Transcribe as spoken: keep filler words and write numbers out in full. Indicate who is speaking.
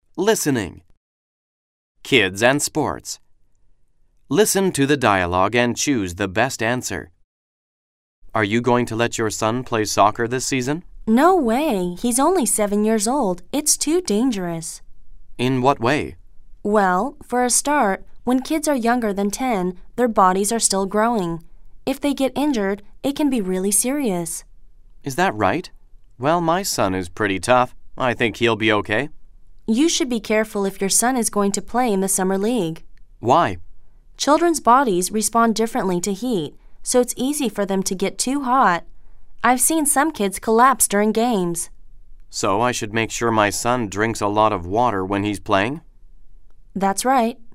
Speaker 1: Listening. Kids and sports. Listen to the dialogue and choose the best answer. Are you going to let your son play soccer this season?
Speaker 2: No way. He's only seven years old. It's too dangerous.
Speaker 1: In what way?
Speaker 2: Well, for a start, when kids are younger than ten, their bodies are still growing. If they get injured, it can be really serious.
Speaker 1: Is that right? Well, my son is pretty tough. I think he'll be okay.
Speaker 2: You should be careful if your son is going to play in the summer league.
Speaker 1: Why?
Speaker 2: Children's bodies respond differently to heat, so it's easy for them to get too hot. I've seen some kids collapse during games.
Speaker 1: So I should make sure my son drinks a lot of water when he's playing?
Speaker 2: That's right.